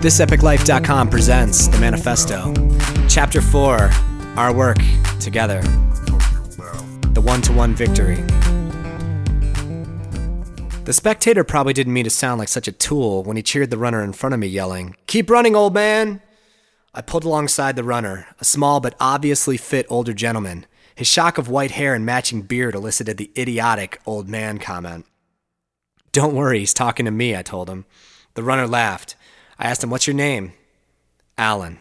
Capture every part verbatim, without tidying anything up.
This Epic Life dot com presents The Manifesto. Chapter four, Our Work Together. The One-to-One Victory. The spectator probably didn't mean to sound like such a tool when he cheered the runner in front of me, yelling, "Keep running, old man!" I pulled alongside the runner, a small but obviously fit older gentleman. His shock of white hair and matching beard elicited the idiotic old man comment. "Don't worry, he's talking to me," I told him. The runner laughed. I asked him, "What's your name?" "Alan."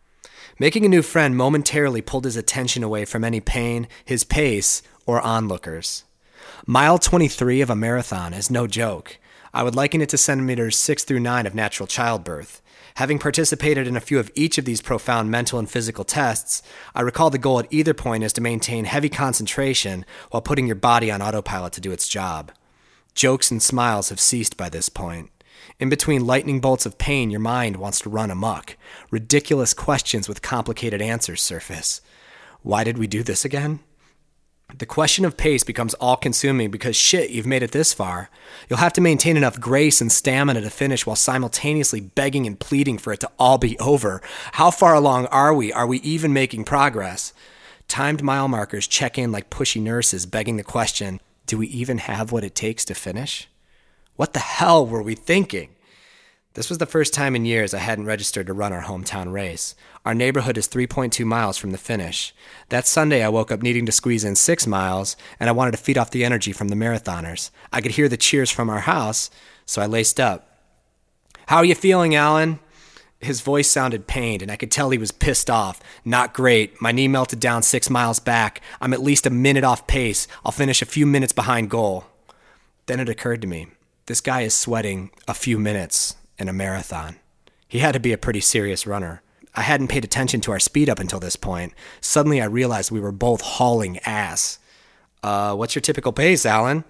Making a new friend momentarily pulled his attention away from any pain, his pace, or onlookers. Mile twenty-three of a marathon is no joke. I would liken it to centimeters six through nine of natural childbirth. Having participated in a few of each of these profound mental and physical tests, I recall the goal at either point is to maintain heavy concentration while putting your body on autopilot to do its job. Jokes and smiles have ceased by this point. In between lightning bolts of pain, your mind wants to run amok. Ridiculous questions with complicated answers surface. Why did we do this again? The question of pace becomes all-consuming because shit, you've made it this far. You'll have to maintain enough grace and stamina to finish while simultaneously begging and pleading for it to all be over. How far along are we? Are we even making progress? Timed mile markers check in like pushy nurses begging the question, do we even have what it takes to finish? What the hell were we thinking? This was the first time in years I hadn't registered to run our hometown race. Our neighborhood is three point two miles from the finish. That Sunday, I woke up needing to squeeze in six miles, and I wanted to feed off the energy from the marathoners. I could hear the cheers from our house, so I laced up. "How are you feeling, Alan?" His voice sounded pained, and I could tell he was pissed off. "Not great. My knee melted down six miles back. I'm at least a minute off pace. I'll finish a few minutes behind goal." Then it occurred to me. This guy is sweating a few minutes in a marathon. He had to be a pretty serious runner. I hadn't paid attention to our speed up until this point. Suddenly I realized we were both hauling ass. Uh, what's your typical pace, Alan?"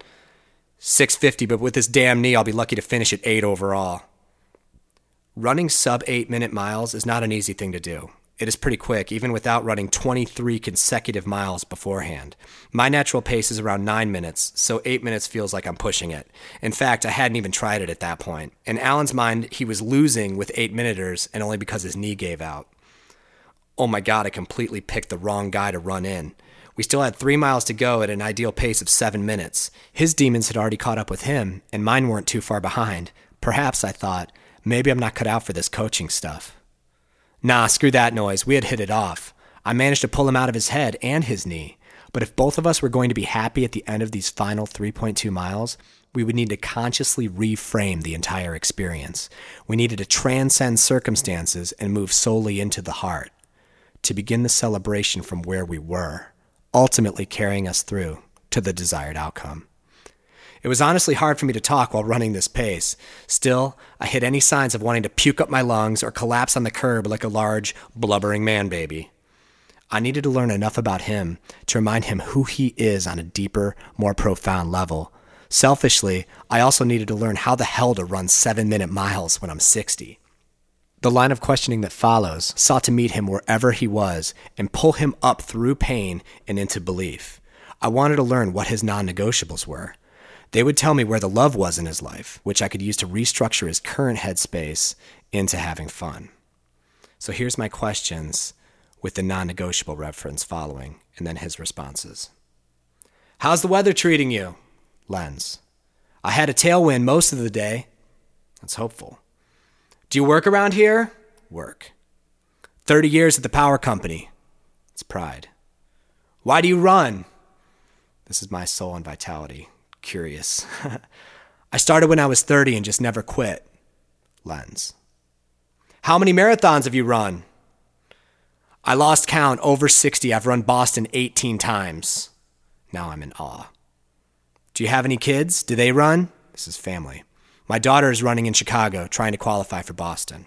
six fifty, but with this damn knee, I'll be lucky to finish at eight overall. Running sub-eight minute miles is not an easy thing to do. It is pretty quick, even without running twenty-three consecutive miles beforehand. My natural pace is around nine minutes, so eight minutes feels like I'm pushing it. In fact, I hadn't even tried it at that point. In Alan's mind, he was losing with eight-minuters, and only because his knee gave out. Oh my God, I completely picked the wrong guy to run in. We still had three miles to go at an ideal pace of seven minutes. His demons had already caught up with him, and mine weren't too far behind. Perhaps, I thought, maybe I'm not cut out for this coaching stuff. Nah, screw that noise. We had hit it off. I managed to pull him out of his head and his knee. But if both of us were going to be happy at the end of these final three point two miles, we would need to consciously reframe the entire experience. We needed to transcend circumstances and move solely into the heart, to begin the celebration from where we were, ultimately carrying us through to the desired outcome. It was honestly hard for me to talk while running this pace. Still, I hid any signs of wanting to puke up my lungs or collapse on the curb like a large, blubbering man-baby. I needed to learn enough about him to remind him who he is on a deeper, more profound level. Selfishly, I also needed to learn how the hell to run seven-minute miles when I'm sixty. The line of questioning that follows sought to meet him wherever he was and pull him up through pain and into belief. I wanted to learn what his non-negotiables were. They would tell me where the love was in his life, which I could use to restructure his current headspace into having fun. So here's my questions with the non-negotiable reference following, and then his responses. "How's the weather treating you?" Lens. "I had a tailwind most of the day." That's hopeful. "Do you work around here?" Work. thirty years at the power company." It's pride. "Why do you run?" This is my soul and vitality. Curious. "I started when I was thirty and just never quit." Lens. "How many marathons have you run?" "I lost count, over sixty. I've run Boston eighteen times. Now I'm in awe. "Do you have any kids? Do they run?" This is family. "My daughter is running in Chicago, trying to qualify for Boston."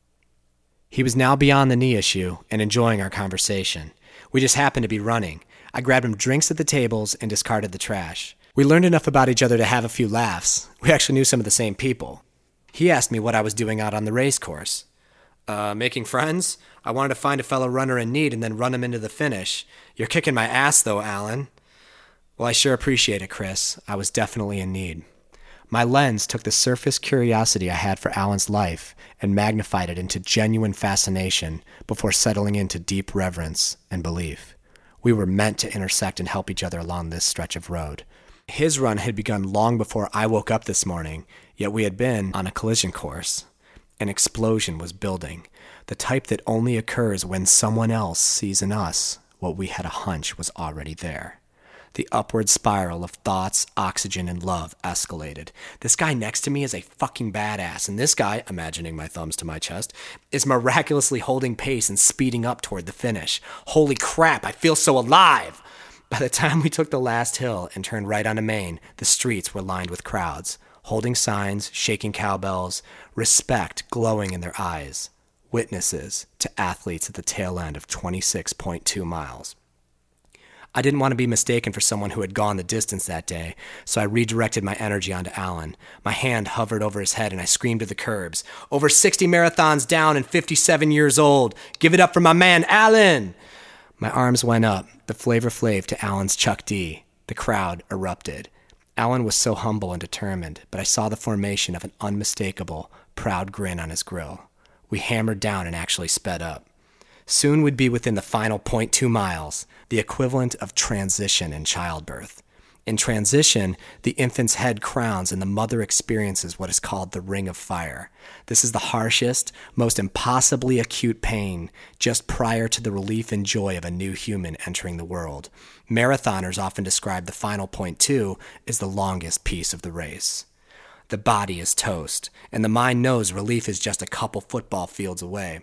He was now beyond the knee issue and enjoying our conversation. We just happened to be running. I grabbed him drinks at the tables and discarded the trash. We learned enough about each other to have a few laughs. We actually knew some of the same people. He asked me what I was doing out on the race course. Uh, making friends? I wanted to find a fellow runner in need and then run him into the finish. You're kicking my ass though, Alan. Well, I sure appreciate it, Chris. I was definitely in need. My lens took the surface curiosity I had for Alan's life and magnified it into genuine fascination before settling into deep reverence and belief. We were meant to intersect and help each other along this stretch of road. His run had begun long before I woke up this morning, yet we had been on a collision course. An explosion was building, the type that only occurs when someone else sees in us what we had a hunch was already there. The upward spiral of thoughts, oxygen, and love escalated. This guy next to me is a fucking badass, and this guy, imagining my thumbs to my chest, is miraculously holding pace and speeding up toward the finish. Holy crap, I feel so alive! By the time we took the last hill and turned right onto Main, the streets were lined with crowds, holding signs, shaking cowbells, respect glowing in their eyes, witnesses to athletes at the tail end of twenty-six point two miles. I didn't want to be mistaken for someone who had gone the distance that day, so I redirected my energy onto Alan. My hand hovered over his head and I screamed to the curbs, "Over sixty marathons down and fifty-seven years old. Give it up for my man, Alan!" My arms went up, the Flavor Flav to Alan's Chuck D. The crowd erupted. Alan was so humble and determined, but I saw the formation of an unmistakable, proud grin on his grill. We hammered down and actually sped up. Soon we'd be within the final point two miles, the equivalent of transition in childbirth. In transition, the infant's head crowns and the mother experiences what is called the ring of fire. This is the harshest, most impossibly acute pain just prior to the relief and joy of a new human entering the world. Marathoners often describe the final point two as the longest piece of the race. The body is toast, and the mind knows relief is just a couple football fields away.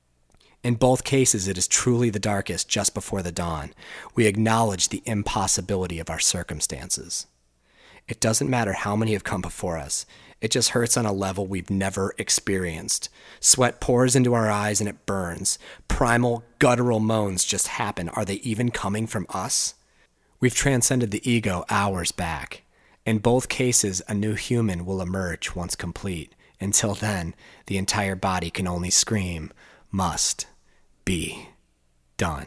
In both cases, it is truly the darkest just before the dawn. We acknowledge the impossibility of our circumstances. It doesn't matter how many have come before us. It just hurts on a level we've never experienced. Sweat pours into our eyes and it burns. Primal, guttural moans just happen. Are they even coming from us? We've transcended the ego hours back. In both cases, a new human will emerge once complete. Until then, the entire body can only scream, "Must be done."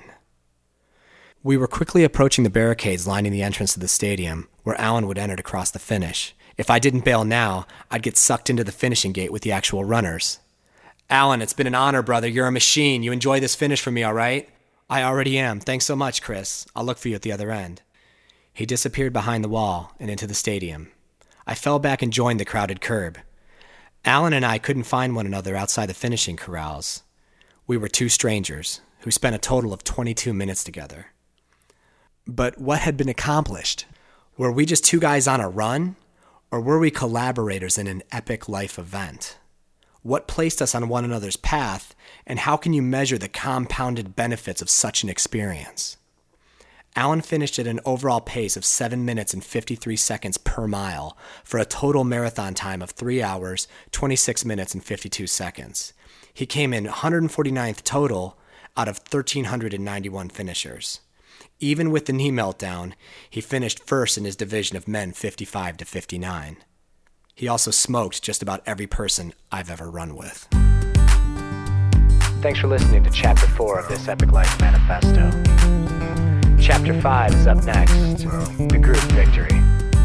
We were quickly approaching the barricades lining the entrance to the stadium, where Alan would enter to cross the finish. If I didn't bail now, I'd get sucked into the finishing gate with the actual runners. "Alan, it's been an honor, brother. You're a machine. You enjoy this finish for me, all right?" "I already am. Thanks so much, Chris. I'll look for you at the other end." He disappeared behind the wall and into the stadium. I fell back and joined the crowded curb. Alan and I couldn't find one another outside the finishing corrals. We were two strangers who spent a total of twenty-two minutes together. But what had been accomplished? Were we just two guys on a run? Or were we collaborators in an epic life event? What placed us on one another's path, and how can you measure the compounded benefits of such an experience? Alan finished at an overall pace of seven minutes and fifty-three seconds per mile for a total marathon time of three hours, twenty-six minutes, and fifty-two seconds. He came in one hundred forty-ninth total out of one thousand three hundred ninety-one finishers. Even with the knee meltdown, he finished first in his division of men fifty-five to fifty-nine. He also smoked just about every person I've ever run with. Thanks for listening to Chapter four of This Epic Life Manifesto. Chapter five is up next, the group victory.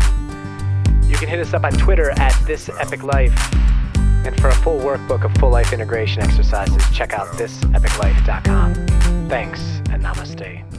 You can hit us up on Twitter at This Epic Life. And for a full workbook of full life integration exercises, check out this epic life dot com. Thanks, and namaste.